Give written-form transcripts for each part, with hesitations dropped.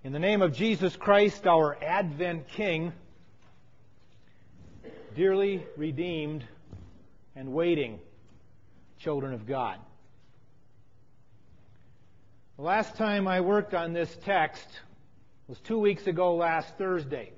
In the name of Jesus Christ, our Advent King, dearly redeemed and waiting children of God. The last time I worked on this text was 2 weeks ago last Thursday,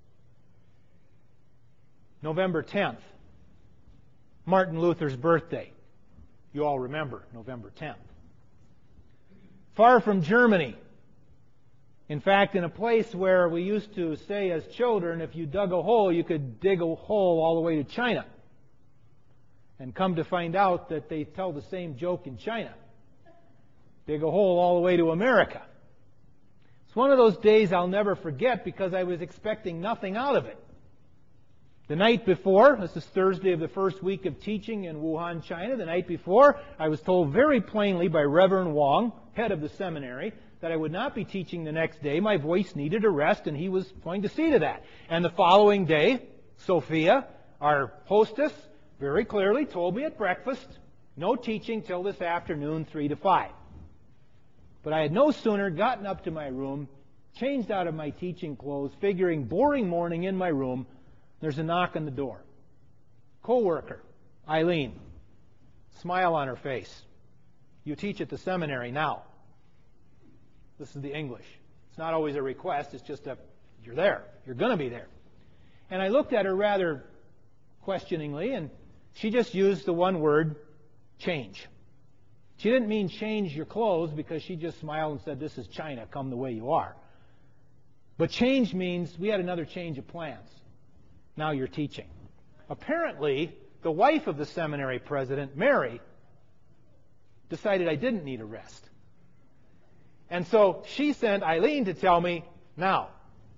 November 10th, Martin Luther's birthday. You all remember November 10th. Far from Germany. In fact, in a place where we used to say as children, if you dug a hole, you could dig a hole all the way to China. And come to find out that they tell the same joke in China. Dig a hole all the way to America. It's one of those days I'll never forget because I was expecting nothing out of it. The night before, this is Thursday of the first week of teaching in Wuhan, China, the night before, I was told very plainly by Reverend Wong, head of the seminary, that I would not be teaching the next day. My voice needed a rest, and he was going to see to that. And the following day, Sophia, our hostess, very clearly told me at breakfast, no teaching till this afternoon, 3 to 5. But I had no sooner gotten up to my room, changed out of my teaching clothes, figuring boring morning in my room, there's a knock on the door. Co-worker, Eileen. Smile on her face. You teach at the seminary now. This is the English. It's not always a request, it's just a, you're there. You're going to be there. And I looked at her rather questioningly, and she just used the one word, change. She didn't mean change your clothes because she just smiled and said, this is China, come the way you are. But change means we had another change of plans. Now you're teaching. Apparently, the wife of the seminary president, Mary, decided I didn't need a rest. And so she sent Eileen to tell me, now,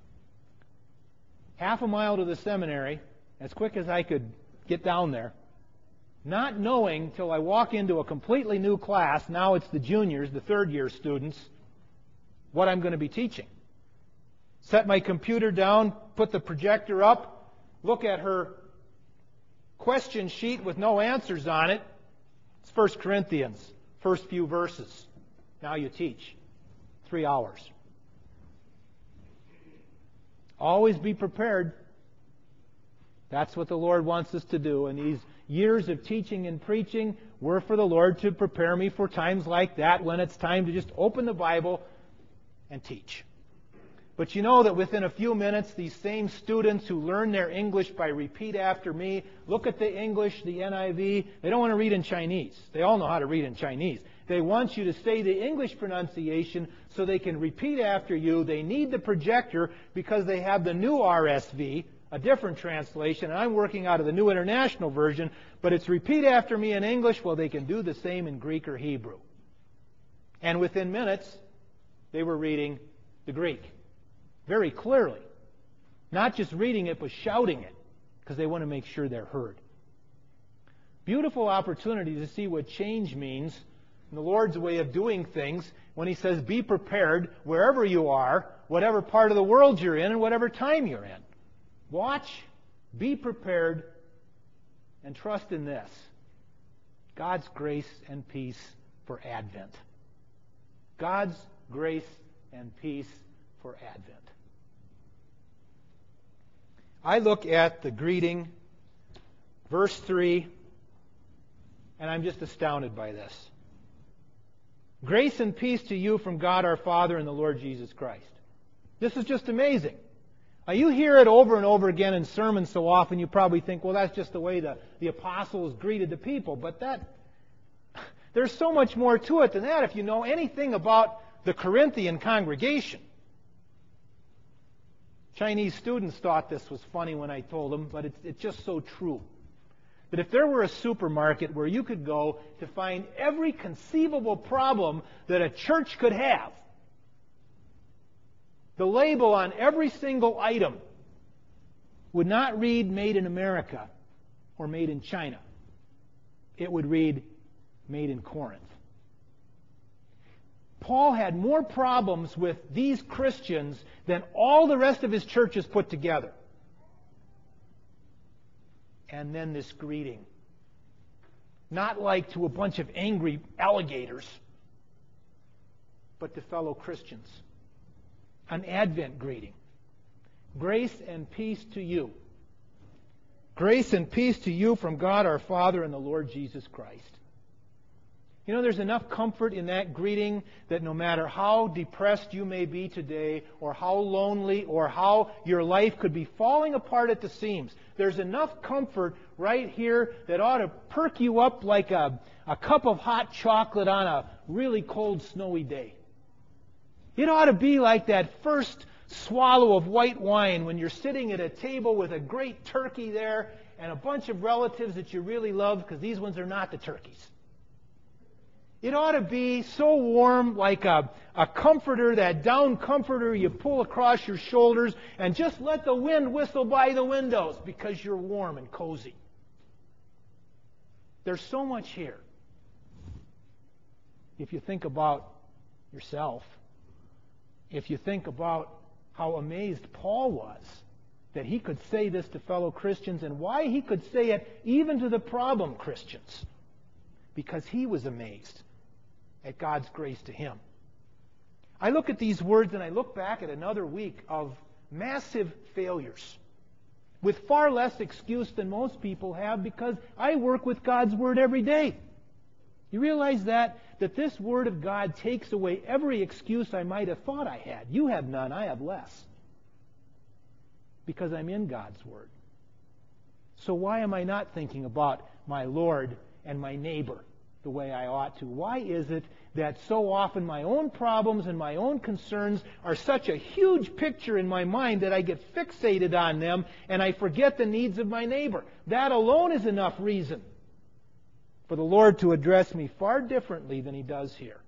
half a mile to the seminary, as quick as I could get down there, not knowing till I walk into a completely new class, now it's the juniors, the third-year students, what I'm going to be teaching. Set my computer down, put the projector up, look at her question sheet with no answers on it. It's 1 Corinthians, first few verses. Now you teach. 3 hours. Always be prepared. That's what the Lord wants us to do. And these years of teaching and preaching were for the Lord to prepare me for times like that when it's time to just open the Bible and teach. But you know that within a few minutes, these same students who learn their English by repeat after me, look at the English, the NIV, they don't want to read in Chinese. They all know how to read in Chinese. They want you to say the English pronunciation so they can repeat after you. They need the projector because they have the new RSV, a different translation, and I'm working out of the New International Version, but it's repeat after me in English. Well, they can do the same in Greek or Hebrew. And within minutes, they were reading the Greek. Very clearly. Not just reading it, but shouting it, because they want to make sure they're heard. Beautiful opportunity to see what change means in the Lord's way of doing things when He says, be prepared wherever you are, whatever part of the world you're in, and whatever time you're in. Watch, be prepared, and trust in this. God's grace and peace for Advent. God's grace and peace for Advent. I look at the greeting, verse 3, and I'm just astounded by this. Grace and peace to you from God our Father and the Lord Jesus Christ. This is just amazing. Now, you hear it over and over again in sermons so often, you probably think, well, that's just the way the apostles greeted the people. But there's so much more to it than that if you know anything about the Corinthian congregation. Chinese students thought this was funny when I told them, but it's just so true. That if there were a supermarket where you could go to find every conceivable problem that a church could have, the label on every single item would not read Made in America or Made in China. It would read Made in Corinth. Paul had more problems with these Christians than all the rest of his churches put together. And then this greeting. Not like to a bunch of angry alligators, but to fellow Christians. an Advent greeting. Grace and peace to you. Grace and peace to you from God our Father and the Lord Jesus Christ. You know, there's enough comfort in that greeting that no matter how depressed you may be today, or how lonely, or how your life could be falling apart at the seams, there's enough comfort right here that ought to perk you up like a cup of hot chocolate on a really cold, snowy day. It ought to be like that first swallow of white wine when you're sitting at a table with a great turkey there and a bunch of relatives that you really love, because these ones are not the turkeys. It ought to be so warm, like a comforter, that down comforter you pull across your shoulders, and just let the wind whistle by the windows because you're warm and cozy. There's so much here. If you think about yourself, if you think about how amazed Paul was that he could say this to fellow Christians, and why he could say it even to the problem Christians, because he was amazed at God's grace to him. I look at these words and I look back at another week of massive failures with far less excuse than most people have, because I work with God's Word every day. You realize that this Word of God takes away every excuse I might have thought I had. You have none, I have less, because I'm in God's Word. So why am I not thinking about my Lord and my neighbor the way I ought to? Why is it that so often my own problems and my own concerns are such a huge picture in my mind that I get fixated on them and I forget the needs of my neighbor? That alone is enough reason for the Lord to address me far differently than He does here.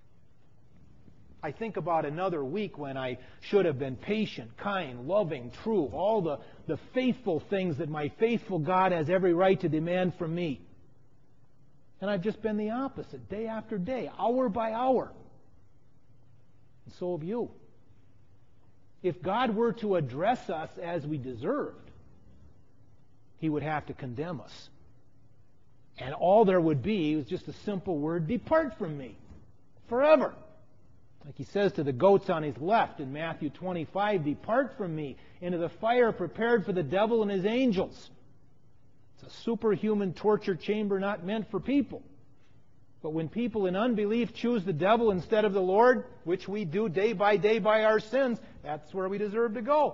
I think about another week when I should have been patient, kind, loving, true, all the faithful things that my faithful God has every right to demand from me. And I've just been the opposite, day after day, hour by hour. And so have you. If God were to address us as we deserved, He would have to condemn us. And all there would be was just a simple word, "Depart from me," forever. Like He says to the goats on His left in Matthew 25, "Depart from me into the fire prepared for the devil and his angels." It's a superhuman torture chamber not meant for people. But when people in unbelief choose the devil instead of the Lord, which we do day by our sins, that's where we deserve to go.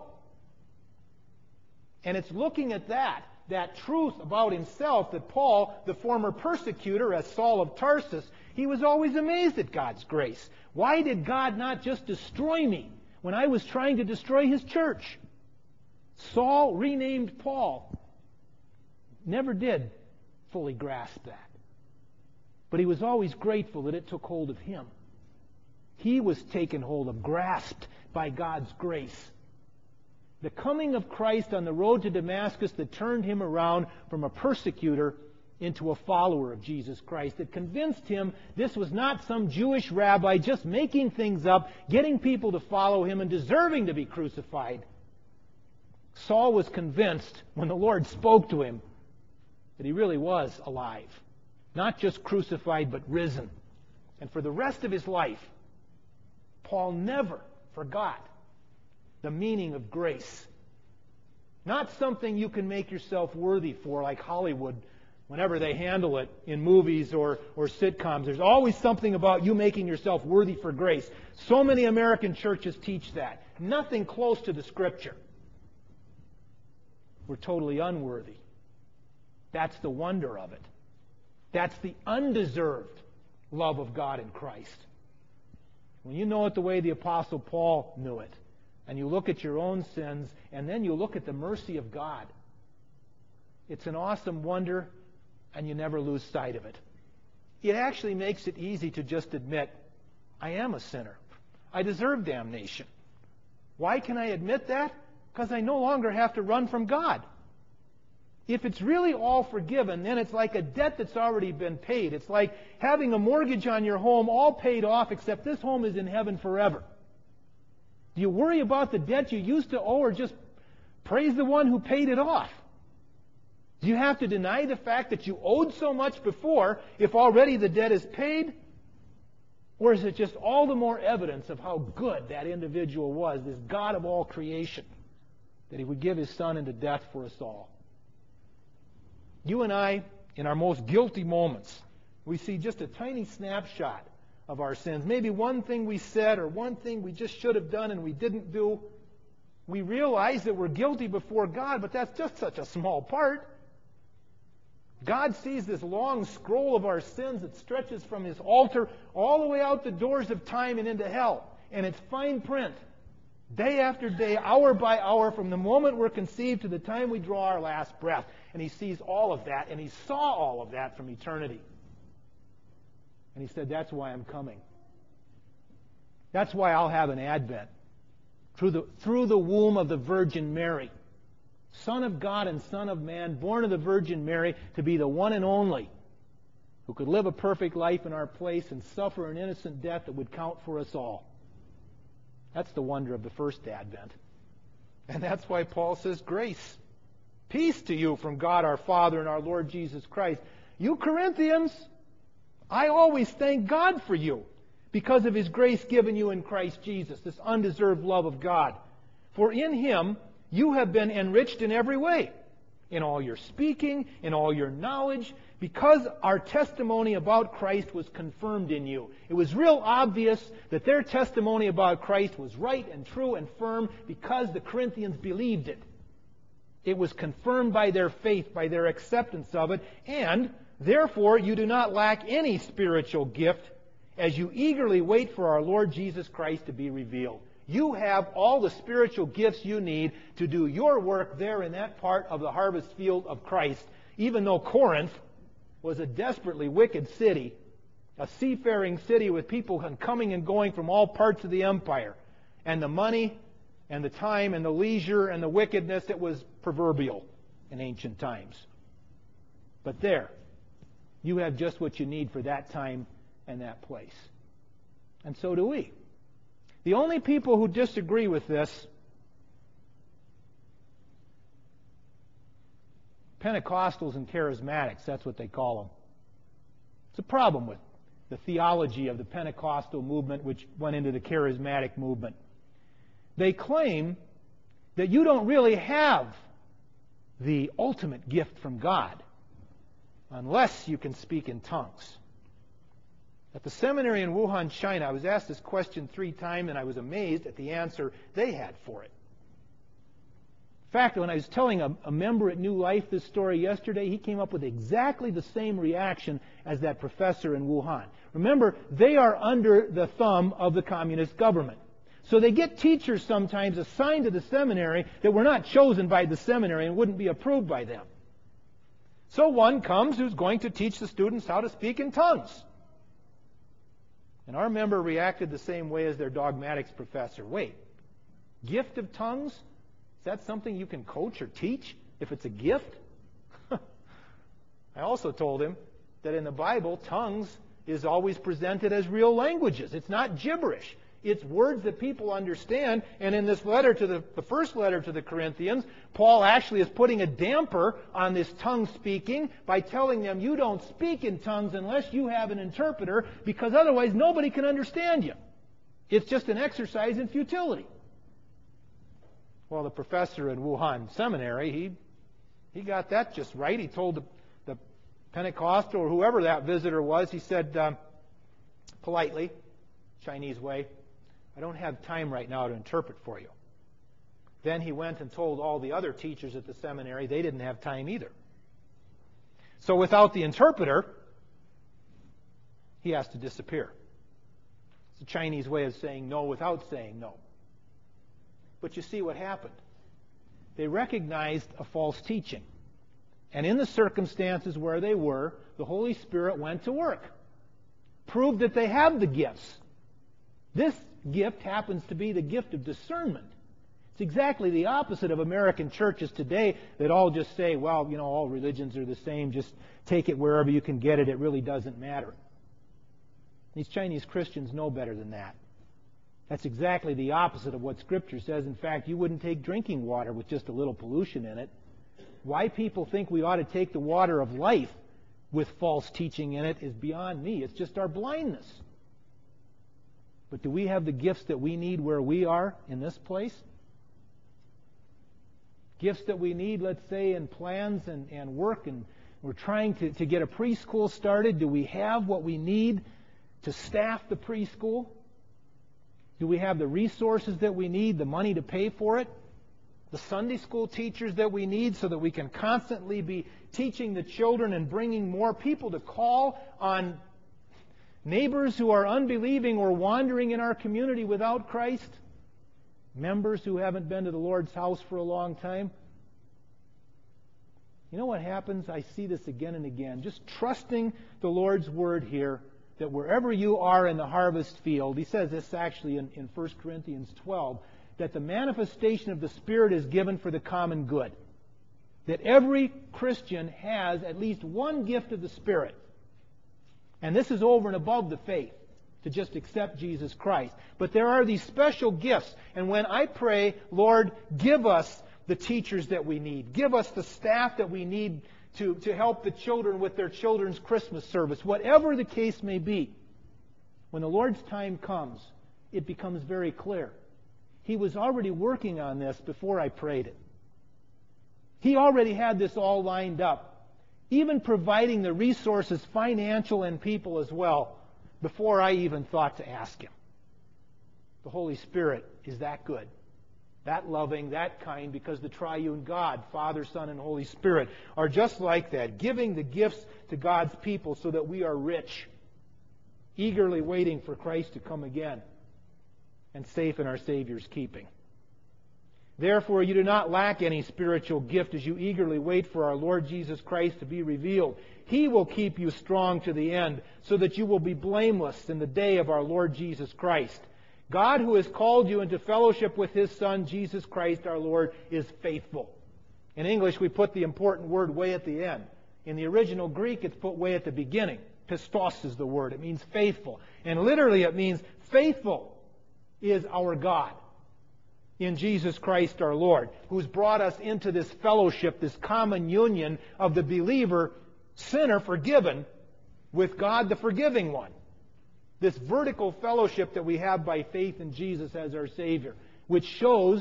And it's looking at that truth about himself, that Paul, the former persecutor, as Saul of Tarsus, he was always amazed at God's grace. Why did God not just destroy me when I was trying to destroy His church? Saul, renamed Paul, never did fully grasp that. But he was always grateful that it took hold of him. He was taken hold of, grasped by God's grace. The coming of Christ on the road to Damascus that turned him around from a persecutor into a follower of Jesus Christ, that convinced him this was not some Jewish rabbi just making things up, getting people to follow him and deserving to be crucified. Saul was convinced when the Lord spoke to him that he really was alive. Not just crucified, but risen. And for the rest of his life, Paul never forgot the meaning of grace. Not something you can make yourself worthy for, like Hollywood, whenever they handle it in movies or sitcoms. There's always something about you making yourself worthy for grace. So many American churches teach that. Nothing close to the Scripture. We're totally unworthy. That's the wonder of it. That's the undeserved love of God in Christ. When you know it the way the Apostle Paul knew it, and you look at your own sins, and then you look at the mercy of God, it's an awesome wonder, and you never lose sight of it. It actually makes it easy to just admit, I am a sinner. I deserve damnation. Why can I admit that? Because I no longer have to run from God. If it's really all forgiven, then it's like a debt that's already been paid. It's like having a mortgage on your home all paid off, except this home is in heaven forever. Do you worry about the debt you used to owe, or just praise the one who paid it off? Do you have to deny the fact that you owed so much before if already the debt is paid? Or is it just all the more evidence of how good that individual was, this God of all creation, that He would give His Son into death for us all? You and I, in our most guilty moments, we see just a tiny snapshot of our sins. Maybe one thing we said or one thing we just should have done and we didn't do. We realize that we're guilty before God, but that's just such a small part. God sees this long scroll of our sins that stretches from His altar all the way out the doors of time and into hell. And it's fine print. Day after day, hour by hour, from the moment we're conceived to the time we draw our last breath. And He sees all of that, and He saw all of that from eternity. And He said, that's why I'm coming. That's why I'll have an advent. Through the womb of the Virgin Mary. Son of God and Son of Man, born of the Virgin Mary, to be the one and only who could live a perfect life in our place and suffer an innocent death that would count for us all. That's the wonder of the first advent. And that's why Paul says, grace, peace to you from God our Father and our Lord Jesus Christ. You Corinthians, I always thank God for you because of His grace given you in Christ Jesus, this undeserved love of God. For in Him you have been enriched in every way, in all your speaking, in all your knowledge, because our testimony about Christ was confirmed in you. It was real obvious that their testimony about Christ was right and true and firm because the Corinthians believed it. It was confirmed by their faith, by their acceptance of it, and therefore you do not lack any spiritual gift as you eagerly wait for our Lord Jesus Christ to be revealed. You have all the spiritual gifts you need to do your work there in that part of the harvest field of Christ, even though Corinth was a desperately wicked city, a seafaring city with people coming and going from all parts of the empire. And the money and the time and the leisure and the wickedness, it was proverbial in ancient times. But there, you have just what you need for that time and that place. And so do we. The only people who disagree with this, Pentecostals and Charismatics, that's what they call them. It's a problem with the theology of the Pentecostal movement, which went into the Charismatic movement. They claim that you don't really have the ultimate gift from God unless you can speak in tongues. At the seminary in Wuhan, China, I was asked this question 3 times, and I was amazed at the answer they had for it. In fact, when I was telling a member at New Life this story yesterday, he came up with exactly the same reaction as that professor in Wuhan. Remember, they are under the thumb of the communist government. So they get teachers sometimes assigned to the seminary that were not chosen by the seminary and wouldn't be approved by them. So one comes who's going to teach the students how to speak in tongues. And our member reacted the same way as their dogmatics professor. Wait, gift of tongues? Is that something you can coach or teach if it's a gift? I also told him that in the Bible, tongues is always presented as real languages. It's not gibberish. It's words that people understand. And in this letter to the first letter to the Corinthians, Paul actually is putting a damper on this tongue speaking by telling them you don't speak in tongues unless you have an interpreter, because otherwise nobody can understand you. It's just an exercise in futility. Well, the professor in Wuhan Seminary, he got that just right. He told the Pentecostal or whoever that visitor was, he said politely, Chinese way, I don't have time right now to interpret for you. Then he went and told all the other teachers at the seminary they didn't have time either. So without the interpreter, he has to disappear. It's a Chinese way of saying no without saying no. But you see what happened. They recognized a false teaching. And in the circumstances where they were, the Holy Spirit went to work. Proved that they have the gifts. This gift happens to be the gift of discernment. It's exactly the opposite of American churches today that all just say, well, you know, all religions are the same. Just take it wherever you can get it. It really doesn't matter. These Chinese Christians know better than that. That's exactly the opposite of what Scripture says. In fact, you wouldn't take drinking water with just a little pollution in it. Why people think we ought to take the water of life with false teaching in it is beyond me. It's just our blindness. But do we have the gifts that we need where we are in this place? Gifts that we need, let's say, in plans and work, and we're trying to get a preschool started. Do we have what we need to staff the preschool? Do we have the resources that we need, the money to pay for it? The Sunday school teachers that we need so that we can constantly be teaching the children and bringing more people to call on neighbors who are unbelieving or wandering in our community without Christ? Members who haven't been to the Lord's house for a long time? You know what happens? I see this again and again. Just trusting the Lord's Word here, that wherever you are in the harvest field, he says this actually in 1 Corinthians 12, that the manifestation of the Spirit is given for the common good. That every Christian has at least one gift of the Spirit. And this is over and above the faith, to just accept Jesus Christ. But there are these special gifts. And when I pray, Lord, give us the teachers that we need. Give us the staff that we need to help the children with their children's Christmas service. Whatever the case may be, when the Lord's time comes, it becomes very clear. He was already working on this before I prayed it. He already had this all lined up, even providing the resources, financial and people as well, before I even thought to ask Him. The Holy Spirit is that good, that loving, that kind, because the triune God, Father, Son, and Holy Spirit, are just like that, giving the gifts to God's people so that we are rich, eagerly waiting for Christ to come again, and safe in our Savior's keeping. Therefore, you do not lack any spiritual gift as you eagerly wait for our Lord Jesus Christ to be revealed. He will keep you strong to the end, so that you will be blameless in the day of our Lord Jesus Christ. God, who has called you into fellowship with His Son, Jesus Christ our Lord, is faithful. In English, we put the important word way at the end. In the original Greek, it's put way at the beginning. Pistos is the word. It means faithful. And literally, it means faithful is our God in Jesus Christ our Lord, who's brought us into this fellowship, this common union of the believer, sinner forgiven, with God the forgiving one. This vertical fellowship that we have by faith in Jesus as our Savior, which shows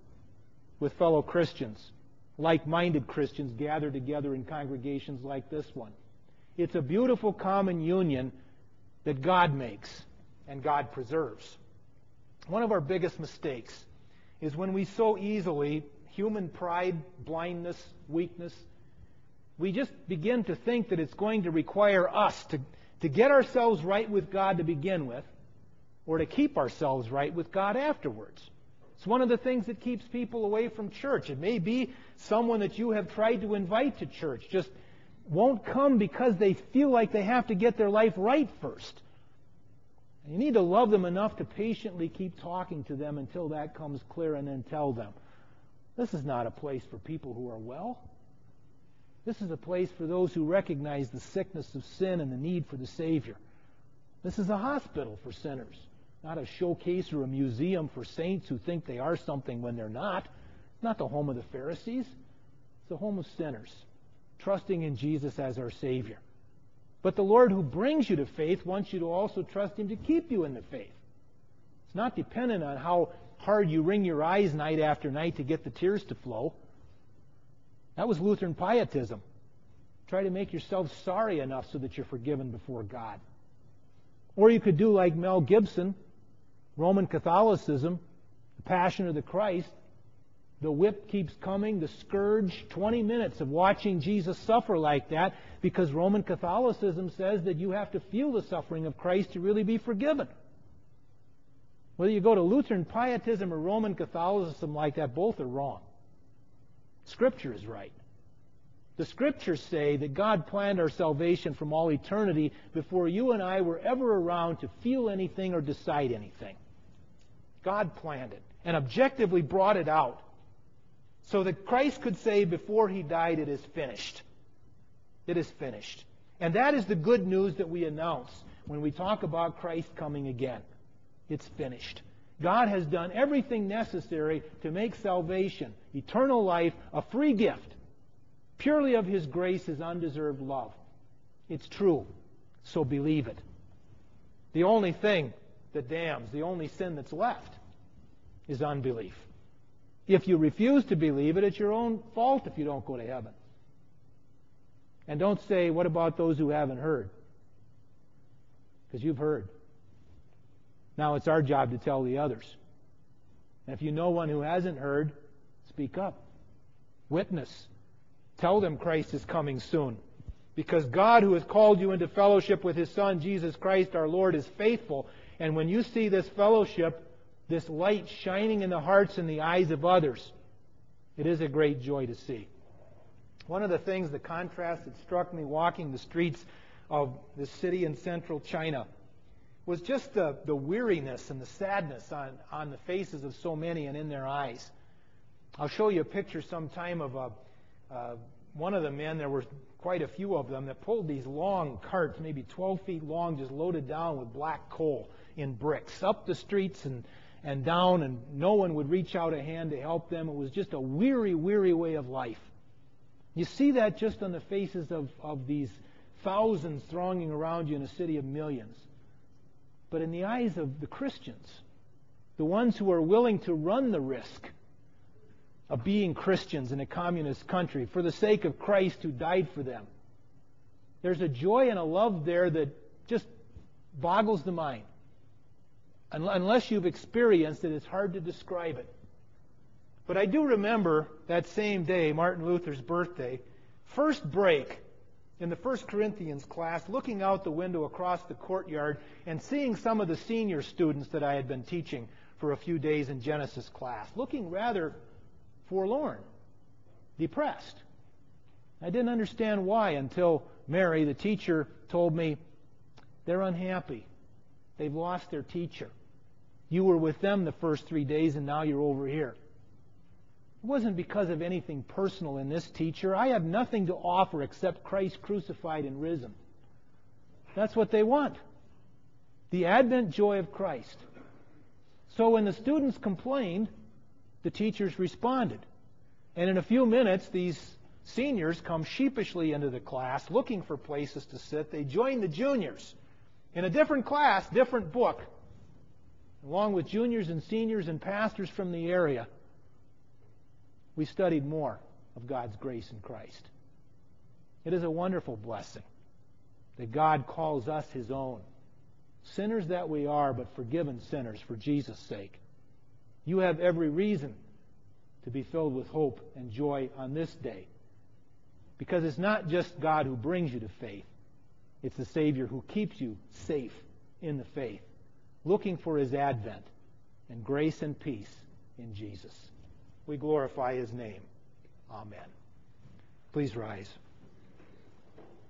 with fellow Christians, like-minded Christians gathered together in congregations like this one. It's a beautiful common union that God makes and God preserves. One of our biggest mistakes is when we so easily, human pride, blindness, weakness, we just begin to think that it's going to require us to get ourselves right with God to begin with, or to keep ourselves right with God afterwards. It's one of the things that keeps people away from church. It may be someone that you have tried to invite to church, just won't come because they feel like they have to get their life right first. And you need to love them enough to patiently keep talking to them until that comes clear, and then tell them, this is not a place for people who are well. This is a place for those who recognize the sickness of sin and the need for the Savior. This is a hospital for sinners, not a showcase or a museum for saints who think they are something when they're not. It's not the home of the Pharisees. It's the home of sinners, trusting in Jesus as our Savior. But the Lord who brings you to faith wants you to also trust Him to keep you in the faith. It's not dependent on how hard you wring your eyes night after night to get the tears to flow. That was Lutheran pietism. Try to make yourself sorry enough so that you're forgiven before God. Or you could do like Mel Gibson, Roman Catholicism, the Passion of the Christ. The whip keeps coming, the scourge, 20 minutes of watching Jesus suffer like that, because Roman Catholicism says that you have to feel the suffering of Christ to really be forgiven. Whether you go to Lutheran pietism or Roman Catholicism like that, both are wrong. Scripture is right. The Scriptures say that God planned our salvation from all eternity before you and I were ever around to feel anything or decide anything. God planned it and objectively brought it out so that Christ could say before He died, it is finished. It is finished. And that is the good news that we announce when we talk about Christ coming again. It's finished. God has done everything necessary to make salvation, eternal life, a free gift, purely of His grace, His undeserved love. It's true, so believe it. The only thing that damns. The only sin that's left is unbelief. If you refuse to believe it, it's your own fault if you don't go to heaven. And don't say, what about those who haven't heard? Because you've heard. Now it's our job to tell the others. And if you know one who hasn't heard, speak up. Witness. Tell them Christ is coming soon. Because God, who has called you into fellowship with His Son, Jesus Christ our Lord, is faithful. And when you see this fellowship, this light shining in the hearts and the eyes of others, it is a great joy to see. One of the things, the contrast that struck me walking the streets of the city in central China was just the weariness and the sadness on the faces of so many and in their eyes. I'll show you a picture sometime of one of the men. There were quite a few of them that pulled these long carts, maybe 12 feet long, just loaded down with black coal in bricks, up the streets and down, and no one would reach out a hand to help them. It was just a weary, weary way of life. You see that just on the faces of these thousands thronging around you in a city of millions. But in the eyes of the Christians, the ones who are willing to run the risk of being Christians in a communist country for the sake of Christ who died for them, there's a joy and a love there that just boggles the mind. Unless you've experienced it, it's hard to describe it. But I do remember that same day, Martin Luther's birthday, first break in the 1 Corinthians class, looking out the window across the courtyard and seeing some of the senior students that I had been teaching for a few days in Genesis class, looking rather forlorn, depressed. I didn't understand why until Mary, the teacher, told me they're unhappy. They've lost their teacher. You were with them the first 3 days and now you're over here. It wasn't because of anything personal in this teacher. I have nothing to offer except Christ crucified and risen. That's what they want. The Advent joy of Christ. So when the students complained, the teachers responded. And in a few minutes, these seniors come sheepishly into the class looking for places to sit. They join the juniors in a different class, different book, along with juniors and seniors and pastors from the area. We studied more of God's grace in Christ. It is a wonderful blessing that God calls us His own. Sinners that we are, but forgiven sinners for Jesus' sake. You have every reason to be filled with hope and joy on this day. Because it's not just God who brings you to faith. It's the Savior who keeps you safe in the faith, looking for His advent and grace and peace in Jesus. We glorify His name. Amen. Please rise.